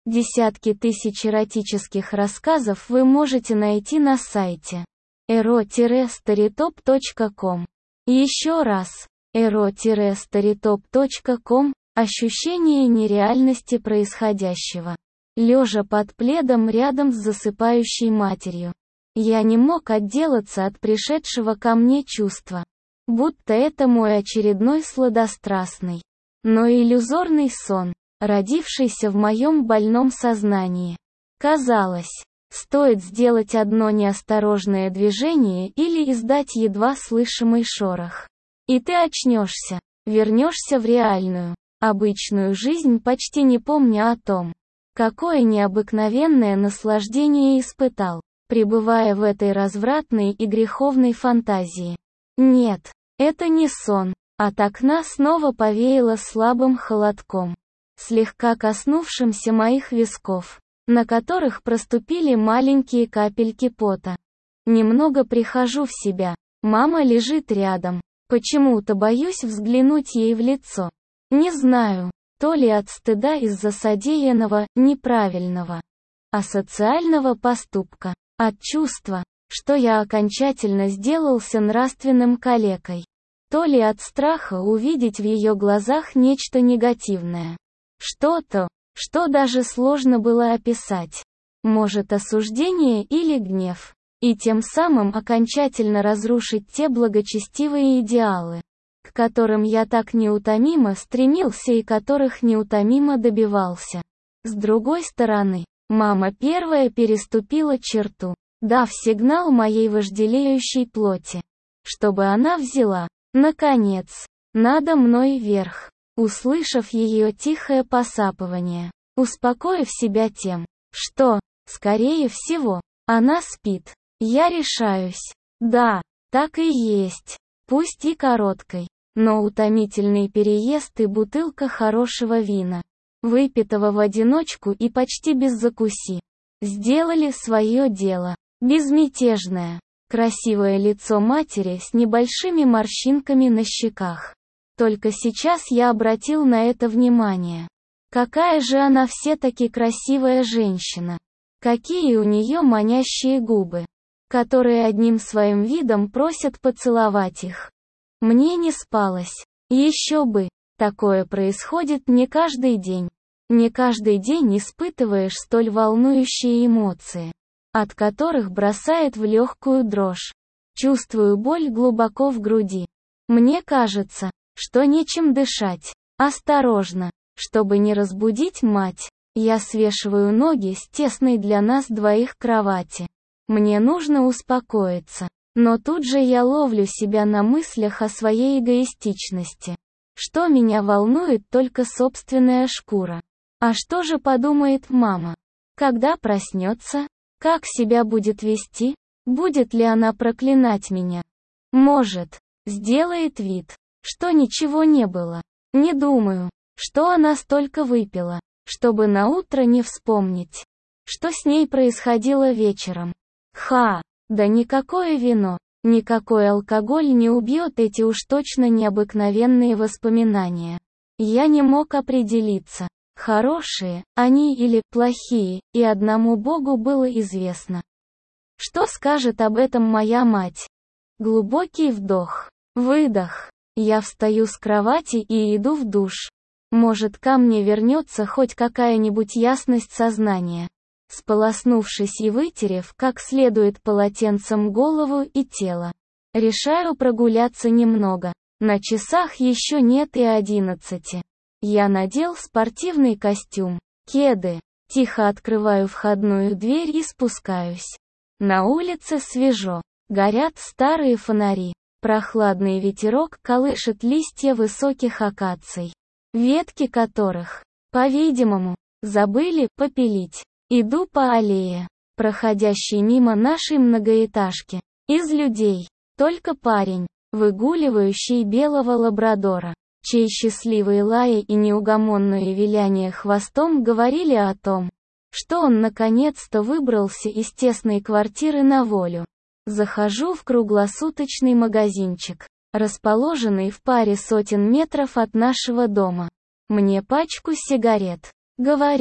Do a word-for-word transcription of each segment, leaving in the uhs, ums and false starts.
Десятки тысяч эротических рассказов вы можете найти на сайте эро старитоп точка ком. Еще раз, эро старитоп точка ком. Ощущение нереальности происходящего. Лежа под пледом рядом с засыпающей матерью, я не мог отделаться от пришедшего ко мне чувства. Будто это мой очередной сладострастный, но иллюзорный сон, родившийся в моем больном сознании. Казалось, стоит сделать одно неосторожное движение или издать едва слышимый шорох, и ты очнешься, вернешься в реальную, обычную жизнь, почти не помня о том, какое необыкновенное наслаждение испытал, пребывая в этой развратной и греховной фантазии. Нет, это не сон. От окна снова повеяло слабым холодком, слегка коснувшимся моих висков, на которых проступили маленькие капельки пота. Немного прихожу в себя. Мама лежит рядом. Почему-то боюсь взглянуть ей в лицо. Не знаю, то ли от стыда из-за содеянного, неправильного, асоциального поступка, от чувства, что я окончательно сделался нравственным калекой, то ли от страха увидеть в ее глазах нечто негативное. Что-то, что даже сложно было описать. Может, осуждение или гнев. И тем самым окончательно разрушить те благочестивые идеалы, к которым я так неутомимо стремился и которых неутомимо добивался. С другой стороны, мама первая переступила черту, дав сигнал моей вожделеющей плоти, чтобы она взяла, наконец, надо мной верх. Услышав ее тихое посапывание, успокоив себя тем, что, скорее всего, она спит, я решаюсь. Да, так и есть. Пусть и короткой, но утомительный переезд и бутылка хорошего вина, выпитого в одиночку и почти без закуси, сделали свое дело. Безмятежное, красивое лицо матери с небольшими морщинками на щеках. Только сейчас я обратил на это внимание. Какая же она все-таки красивая женщина. Какие у нее манящие губы, которые одним своим видом просят поцеловать их. Мне не спалось. Еще бы. Такое происходит не каждый день. Не каждый день испытываешь столь волнующие эмоции, от которых бросает в легкую дрожь. Чувствую боль глубоко в груди. Мне кажется, что нечем дышать. Осторожно, чтобы не разбудить мать, я свешиваю ноги с тесной для нас двоих кровати. Мне нужно успокоиться, но тут же я ловлю себя на мыслях о своей эгоистичности. Что меня волнует только собственная шкура. А что же подумает мама? Когда проснется? Как себя будет вести? Будет ли она проклинать меня? Может, сделает вид, что ничего не было. Не думаю, что она столько выпила, чтобы наутро не вспомнить, что с ней происходило вечером. Ха, да никакое вино, никакой алкоголь не убьет эти уж точно необыкновенные воспоминания. Я не мог определиться, хорошие они или плохие, и одному Богу было известно. Что скажет об этом моя мать? Глубокий вдох, выдох. Я встаю с кровати и иду в душ. Может, ко мне вернется хоть какая-нибудь ясность сознания. Сполоснувшись и вытерев как следует полотенцем голову и тело, решаю прогуляться немного. На часах еще нет и одиннадцати. Я надел спортивный костюм, кеды, тихо открываю входную дверь и спускаюсь. На улице свежо, горят старые фонари. Прохладный ветерок колышет листья высоких акаций, ветки которых, по-видимому, забыли попилить. Иду по аллее, проходящей мимо нашей многоэтажки. Из людей, только парень, выгуливающий белого лабрадора, чей счастливый лай и неугомонное виляние хвостом говорили о том, что он наконец-то выбрался из тесной квартиры на волю. Захожу в круглосуточный магазинчик, расположенный в паре сотен метров от нашего дома. Мне пачку сигарет. Говорю,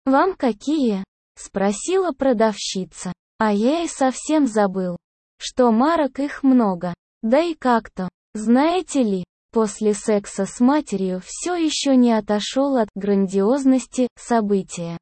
«Вам какие?» — спросила продавщица. А я и совсем забыл, что марок их много. Да и как-то, знаете ли, после секса с матерью все еще не отошел от грандиозности события.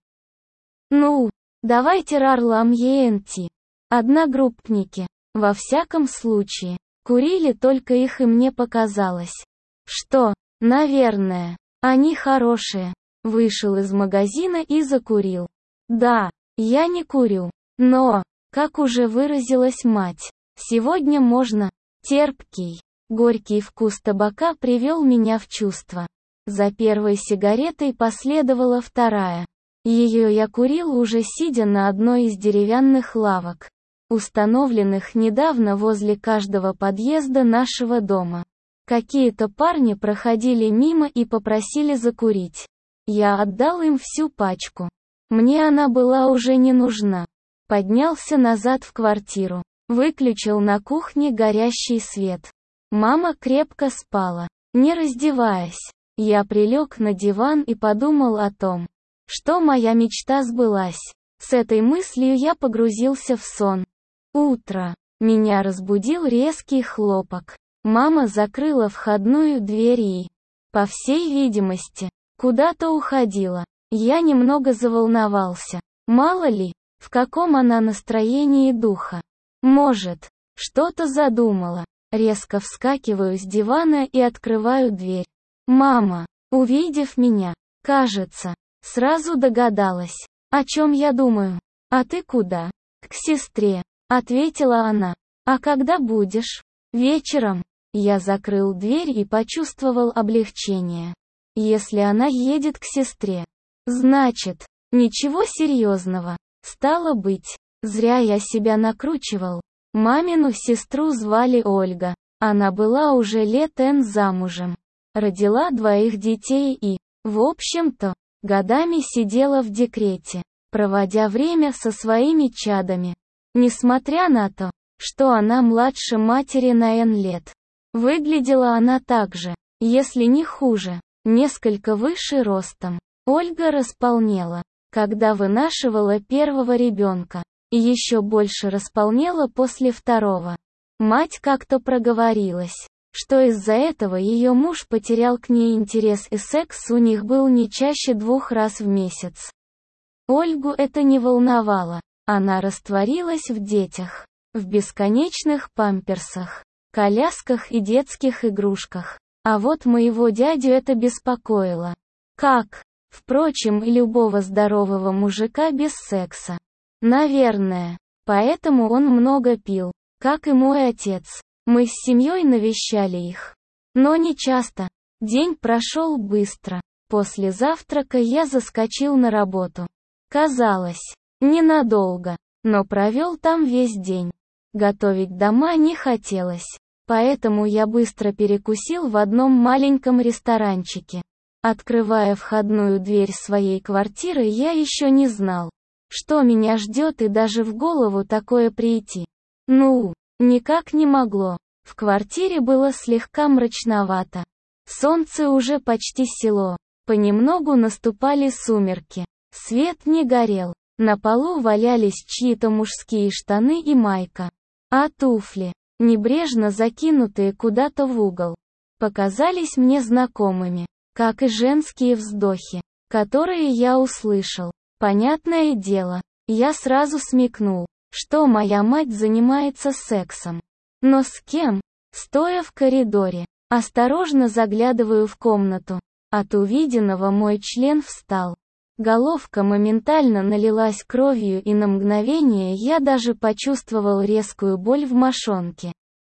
Ну, давайте рарлам ЕНТ. Одногруппники, во всяком случае, курили только их, и мне показалось, что, наверное, они хорошие. Вышел из магазина и закурил. Да, я не курю. Но, как уже выразилась мать, сегодня можно. Терпкий, горький вкус табака привел меня в чувство. За первой сигаретой последовала вторая. Ее я курил уже сидя на одной из деревянных лавок, установленных недавно возле каждого подъезда нашего дома. Какие-то парни проходили мимо и попросили закурить. Я отдал им всю пачку. Мне она была уже не нужна. Поднялся назад в квартиру. Выключил на кухне горящий свет. Мама крепко спала, не раздеваясь. Я прилег на диван и подумал о том, что моя мечта сбылась. С этой мыслью я погрузился в сон. Утро. Меня разбудил резкий хлопок. Мама закрыла входную дверь и, по всей видимости, куда-то уходила. Я немного заволновался. Мало ли, в каком она настроении духа. Может, что-то задумала. Резко вскакиваю с дивана и открываю дверь. Мама, увидев меня, кажется, сразу догадалась, о чем я думаю. «А ты куда?» «К сестре», — ответила она. «А когда будешь?» «Вечером». Я закрыл дверь и почувствовал облегчение. Если она едет к сестре, значит, ничего серьезного. Стало быть, зря я себя накручивал. Мамину сестру звали Ольга. Она была уже лет эн замужем. Родила двоих детей и, в общем-то, годами сидела в декрете, проводя время со своими чадами. Несмотря на то, что она младше матери на эн лет, выглядела она так же, если не хуже, несколько выше ростом. Ольга располнела, когда вынашивала первого ребенка, и еще больше располнела после второго. Мать как-то проговорилась, что из-за этого ее муж потерял к ней интерес, и секс у них был не чаще двух раз в месяц. Ольгу это не волновало. Она растворилась в детях, в бесконечных памперсах, колясках и детских игрушках. А вот моего дядю это беспокоило. Как, впрочем, и любого здорового мужика без секса. Наверное, поэтому он много пил, как и мой отец. Мы с семьей навещали их, но не часто. День прошел быстро. После завтрака я заскочил на работу. Казалось, ненадолго, но провел там весь день. Готовить дома не хотелось, поэтому я быстро перекусил в одном маленьком ресторанчике. Открывая входную дверь своей квартиры, я еще не знал, что меня ждет, и даже в голову такое прийти. Ну, никак не могло. В квартире было слегка мрачновато. Солнце уже почти село. Понемногу наступали сумерки. Свет не горел. На полу валялись чьи-то мужские штаны и майка. А туфли, небрежно закинутые куда-то в угол, показались мне знакомыми, как и женские вздохи, которые я услышал. Понятное дело, я сразу смекнул, что моя мать занимается сексом. Но с кем? Стоя в коридоре, осторожно заглядываю в комнату. От увиденного мой член встал. Головка моментально налилась кровью, и на мгновение я даже почувствовал резкую боль в мошонке.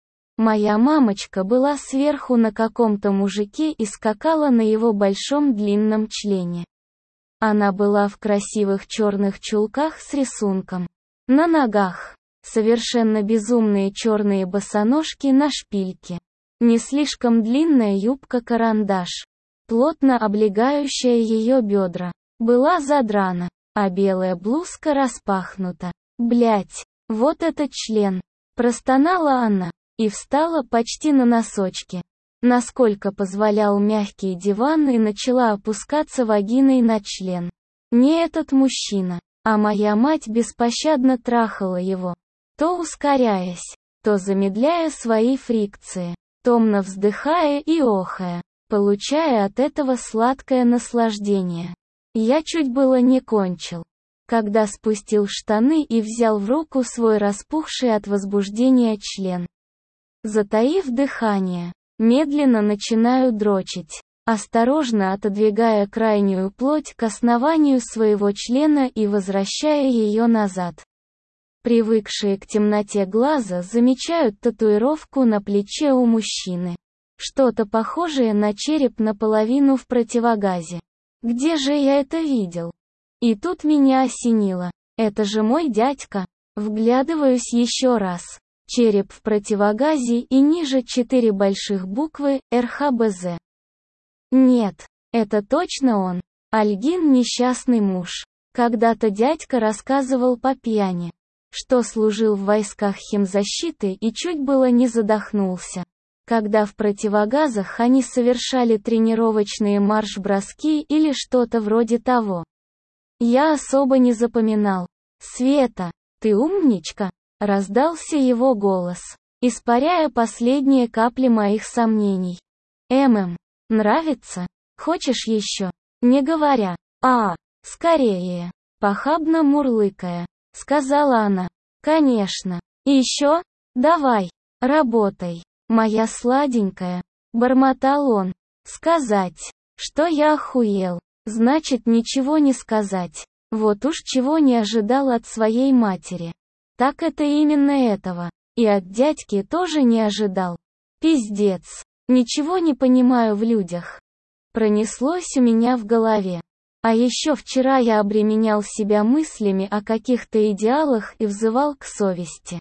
Моя мамочка была сверху на каком-то мужике и скакала на его большом длинном члене. Она была в красивых черных чулках с рисунком. На ногах совершенно безумные черные босоножки на шпильке. Не слишком длинная юбка-карандаш, плотно облегающая ее бедра, была задрана, а белая блузка распахнута. Блять, вот этот член! Простонала она и встала почти на носочки, насколько позволял мягкий диван, и начала опускаться вагиной на член. Не этот мужчина, а моя мать беспощадно трахала его, то ускоряясь, то замедляя свои фрикции, томно вздыхая и охая, получая от этого сладкое наслаждение. Я чуть было не кончил, когда спустил штаны и взял в руку свой распухший от возбуждения член. Затаив дыхание, медленно начинаю дрочить, осторожно отодвигая крайнюю плоть к основанию своего члена и возвращая ее назад. Привыкшие к темноте глаза замечают татуировку на плече у мужчины. Что-то похожее на череп наполовину в противогазе. Где же я это видел? И тут меня осенило. Это же мой дядька. Вглядываюсь еще раз. Череп в противогазе и ниже четыре больших буквы эр ха бэ зэ. Нет, это точно он. Альгин несчастный муж. Когда-то дядька рассказывал по пьяни, что служил в войсках химзащиты и чуть было не задохнулся, когда в противогазах они совершали тренировочные марш-броски или что-то вроде того. Я особо не запоминал. «Света, ты умничка!» — раздался его голос, испаряя последние капли моих сомнений. «Эм-эм, нравится? Хочешь еще?» Не говоря «а», скорее, похабно мурлыкая, сказала она. «Конечно. И еще? Давай, работай, моя сладенькая», — бормотал он. Сказать, что я охуел, значит ничего не сказать. Вот уж чего не ожидал от своей матери. Так это именно этого. И от дядьки тоже не ожидал. Пиздец. Ничего не понимаю в людях. Пронеслось у меня в голове. А еще вчера я обременял себя мыслями о каких-то идеалах и взывал к совести,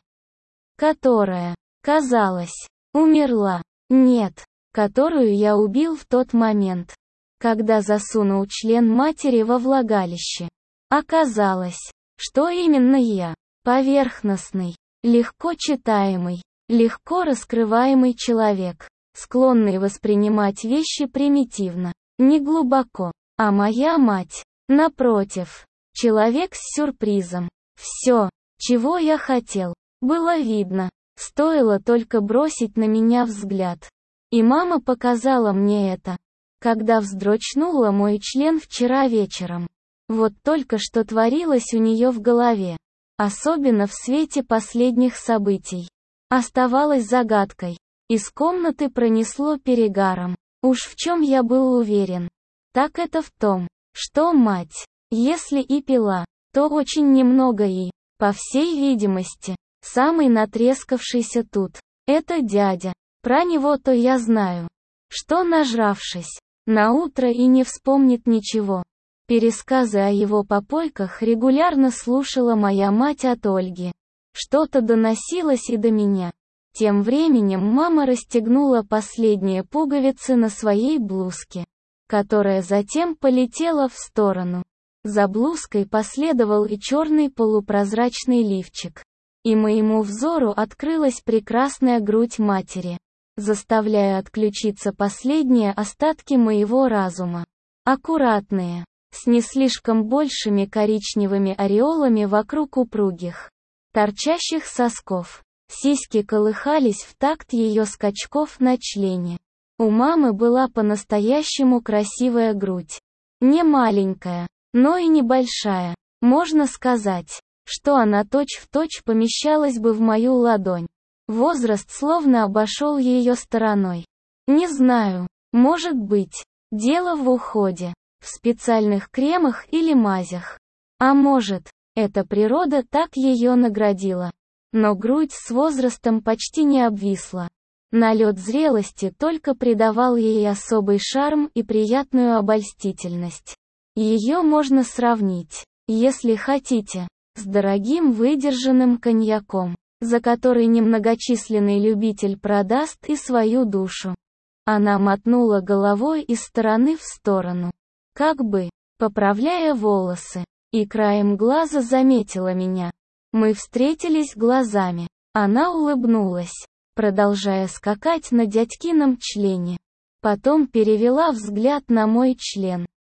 которая, казалось, умерла. Нет, которую я убил в тот момент, когда засунул член матери во влагалище. Оказалось, что именно я, поверхностный, легко читаемый, легко раскрываемый человек, склонный воспринимать вещи примитивно, не глубоко. А моя мать, напротив, человек с сюрпризом. Все, чего я хотел, было видно, стоило только бросить на меня взгляд. И мама показала мне это, когда вздрочнула мой член вчера вечером. Вот только что творилось у нее в голове, особенно в свете последних событий, оставалось загадкой. Из комнаты пронесло перегаром. Уж в чем я был уверен, так это в том, что мать, если и пила, то очень немного и, по всей видимости, самый натрескавшийся тут, это дядя. Про него-то я знаю, что нажравшись, наутро и не вспомнит ничего. Пересказы о его попойках регулярно слушала моя мать от Ольги. Что-то доносилось и до меня. Тем временем мама расстегнула последние пуговицы на своей блузке, которая затем полетела в сторону. За блузкой последовал и черный полупрозрачный лифчик. И моему взору открылась прекрасная грудь матери, заставляя отключиться последние остатки моего разума. Аккуратные, с не слишком большими коричневыми ореолами вокруг упругих, торчащих сосков. Сиськи колыхались в такт ее скачков на члене. У мамы была по-настоящему красивая грудь. Не маленькая, но и небольшая. Можно сказать, что она точь-в-точь помещалась бы в мою ладонь. Возраст словно обошел ее стороной. Не знаю, может быть, дело в уходе, в специальных кремах или мазях. А может, эта природа так ее наградила. Но грудь с возрастом почти не обвисла. Налет зрелости только придавал ей особый шарм и приятную обольстительность. Ее можно сравнить, если хотите, с дорогим выдержанным коньяком, за который немногочисленный любитель продаст и свою душу. Она мотнула головой из стороны в сторону, как бы поправляя волосы, и краем глаза заметила меня. Мы встретились глазами. Она улыбнулась, продолжая скакать на дядькином члене. Потом перевела взгляд на мой член.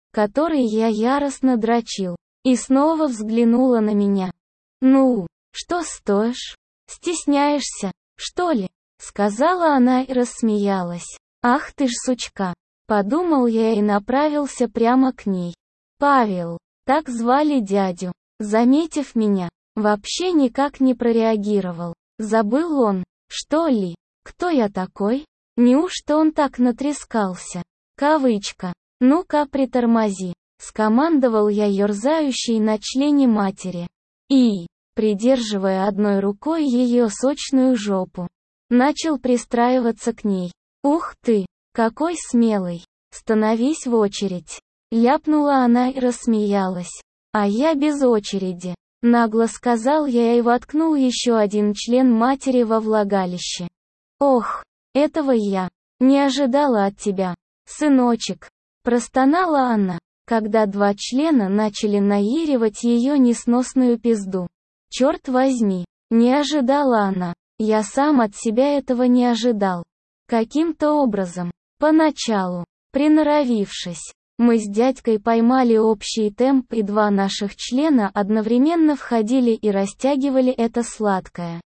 который я яростно дрочил, и снова взглянула на меня. «Ну, что стоишь? Стесняешься, что ли?» Сказала она и рассмеялась. «Ах ты ж сучка!» Подумал я и направился прямо к ней. Павел, так звали дядю, заметив меня, вообще никак не прореагировал. Забыл он, что ли? Кто я такой? Неужто он так натрескался? Кавычка. «Ну-ка притормози», — скомандовал я ерзающей на члене матери. И, придерживая одной рукой ее сочную жопу, начал пристраиваться к ней. «Ух ты, какой смелый! Становись в очередь!» Ляпнула она и рассмеялась. «А я без очереди», — нагло сказал я и воткнул еще один член матери во влагалище. «Ох, этого я не ожидала от тебя, сыночек», — простонала она, когда два члена начали наиривать ее несносную пизду. «Черт возьми, не ожидала она, я сам от себя этого не ожидал. Каким-то образом, поначалу, приноровившись, мы с дядькой поймали общий темп, и два наших члена одновременно входили и растягивали это сладкое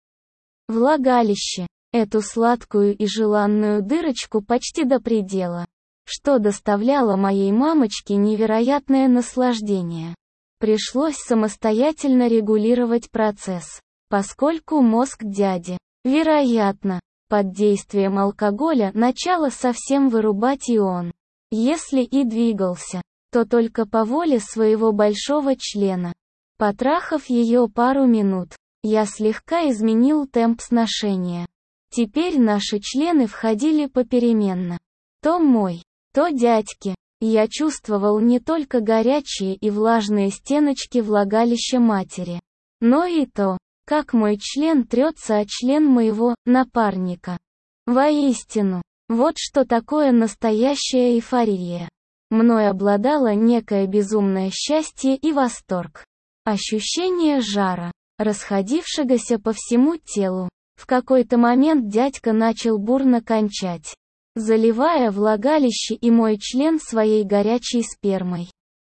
влагалище, эту сладкую и желанную дырочку почти до предела, что доставляло моей мамочке невероятное наслаждение. Пришлось самостоятельно регулировать процесс, поскольку мозг дяди, вероятно, под действием алкоголя начало совсем вырубать, и он, если и двигался, то только по воле своего большого члена. Потрахав ее пару минут, я слегка изменил темп сношения. Теперь наши члены входили попеременно. То мой, то дядьки. Я чувствовал не только горячие и влажные стеночки влагалища матери, но и то, как мой член трется о член моего напарника. Воистину, вот что такое настоящая эйфория. Мной обладало некое безумное счастье и восторг. Ощущение жара, расходившегося по всему телу. В какой-то момент дядька начал бурно кончать, заливая влагалище и мой член своей горячей спермой.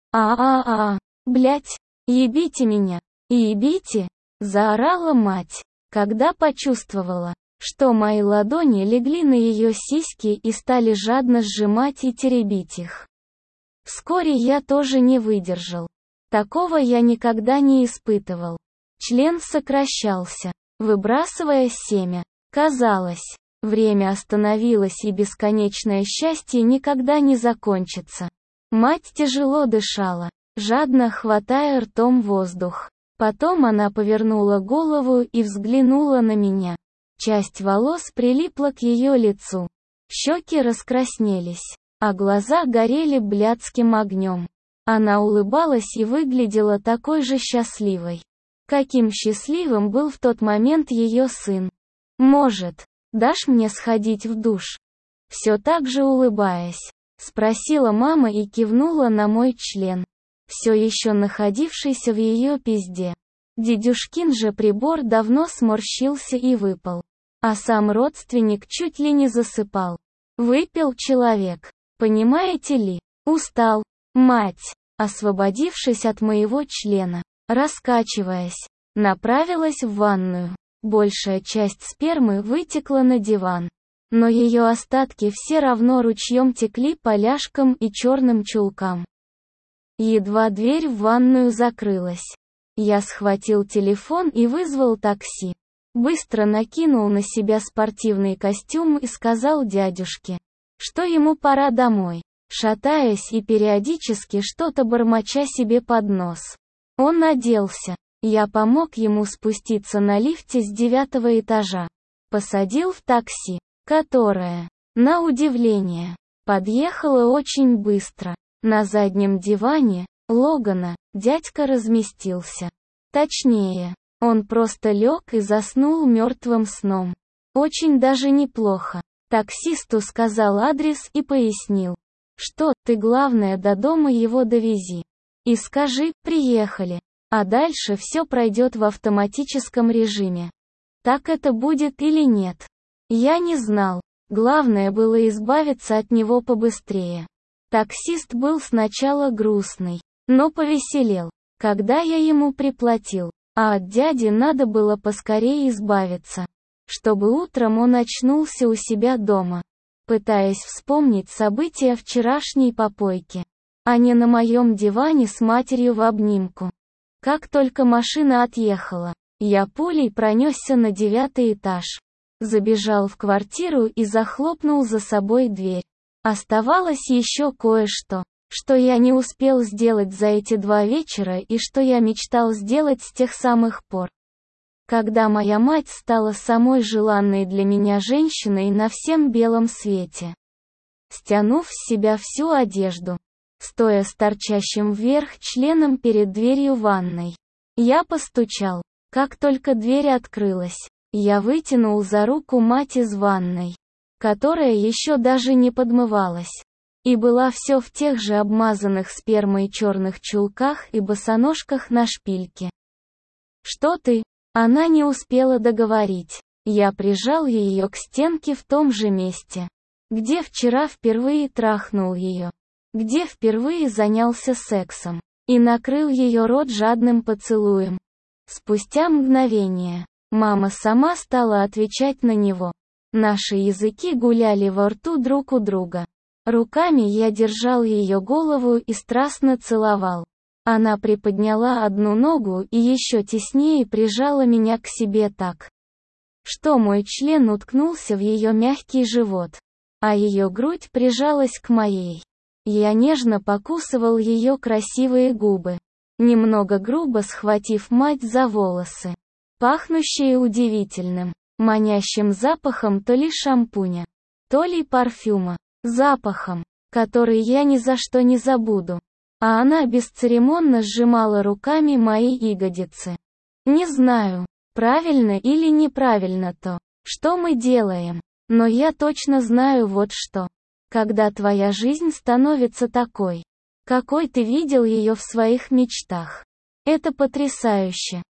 «А-а-а, блять, ебите меня, ебите!» — заорала мать, когда почувствовала, что мои ладони легли на ее сиськи и стали жадно сжимать и теребить их. Вскоре я тоже не выдержал. Такого я никогда не испытывал. Член сокращался, выбрасывая семя. Казалось, время остановилось, и бесконечное счастье никогда не закончится. Мать тяжело дышала, жадно хватая ртом воздух. Потом она повернула голову и взглянула на меня. Часть волос прилипла к ее лицу. Щеки раскраснелись, а глаза горели блядским огнем. Она улыбалась и выглядела такой же счастливой, каким счастливым был в тот момент ее сын. «Может, дашь мне сходить в душ?» Все так же улыбаясь, спросила мама и кивнула на мой член, все еще находившийся в ее пизде. Дедюшкин же прибор давно сморщился и выпал, а сам родственник чуть ли не засыпал. Выпил человек, понимаете ли, устал. Мать, освободившись от моего члена, раскачиваясь, направилась в ванную. Большая часть спермы вытекла на диван, но ее остатки все равно ручьем текли по ляжкам и черным чулкам. Едва дверь в ванную закрылась, я схватил телефон и вызвал такси. Быстро накинул на себя спортивный костюм и сказал дядюшке, что ему пора домой, шатаясь и периодически что-то бормоча себе под нос. Он оделся. Я помог ему спуститься на лифте с девятого этажа. Посадил в такси, которое, на удивление, подъехало очень быстро. На заднем диване Логана дядька разместился. Точнее, он просто лег и заснул мертвым сном. Очень даже неплохо. Таксисту сказал адрес и пояснил, что ты главное до дома его довези. И скажи, приехали. А дальше все пройдет в автоматическом режиме. Так это будет или нет? Я не знал. Главное было избавиться от него побыстрее. Таксист был сначала грустный, но повеселел, когда я ему приплатил, а от дяди надо было поскорее избавиться, чтобы утром он очнулся у себя дома, пытаясь вспомнить события вчерашней попойки, а не на моем диване с матерью в обнимку. Как только машина отъехала, я пулей пронесся на девятый этаж, забежал в квартиру и захлопнул за собой дверь. Оставалось еще кое-что, что я не успел сделать за эти два вечера и что я мечтал сделать с тех самых пор, когда моя мать стала самой желанной для меня женщиной на всем белом свете. Стянув с себя всю одежду, стоя с торчащим вверх членом перед дверью ванной, я постучал. Как только дверь открылась, я вытянул за руку мать из ванной, которая еще даже не подмывалась, и была все в тех же обмазанных спермой черных чулках и босоножках на шпильке. «Что ты?» Она не успела договорить. Я прижал ее к стенке в том же месте, где вчера впервые трахнул ее, где впервые занялся сексом, и накрыл ее рот жадным поцелуем. Спустя мгновение, мама сама стала отвечать на него. Наши языки гуляли во рту друг у друга. Руками я держал ее голову и страстно целовал. Она приподняла одну ногу и еще теснее прижала меня к себе так, что мой член уткнулся в ее мягкий живот, а ее грудь прижалась к моей. Я нежно покусывал ее красивые губы, немного грубо схватив мать за волосы, пахнущие удивительным, манящим запахом то ли шампуня, то ли парфюма, запахом, который я ни за что не забуду. А она бесцеремонно сжимала руками мои ягодицы. Не знаю, правильно или неправильно то, что мы делаем, но я точно знаю вот что. Когда твоя жизнь становится такой, какой ты видел ее в своих мечтах, это потрясающе.